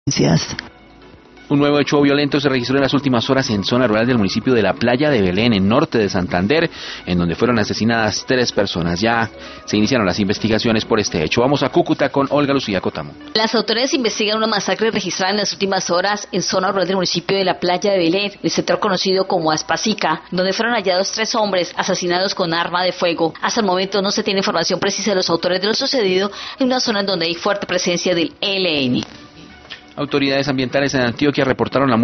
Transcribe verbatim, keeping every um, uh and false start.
Un nuevo hecho violento se registró en las últimas horas en zona rural del municipio de La Playa de Belén, en norte de Santander, en donde fueron asesinadas tres personas. Ya se iniciaron las investigaciones por este hecho. Vamos a Cúcuta con Olga Lucía Cotamo. Las autoridades investigan una masacre registrada en las últimas horas en zona rural del municipio de La Playa de Belén, el sector conocido como Aspasica, donde fueron hallados tres hombres asesinados con arma de fuego. Hasta el momento no se tiene información precisa de los autores de lo sucedido en una zona en donde hay fuerte presencia del E L N. Autoridades ambientales en Antioquia reportaron la muerte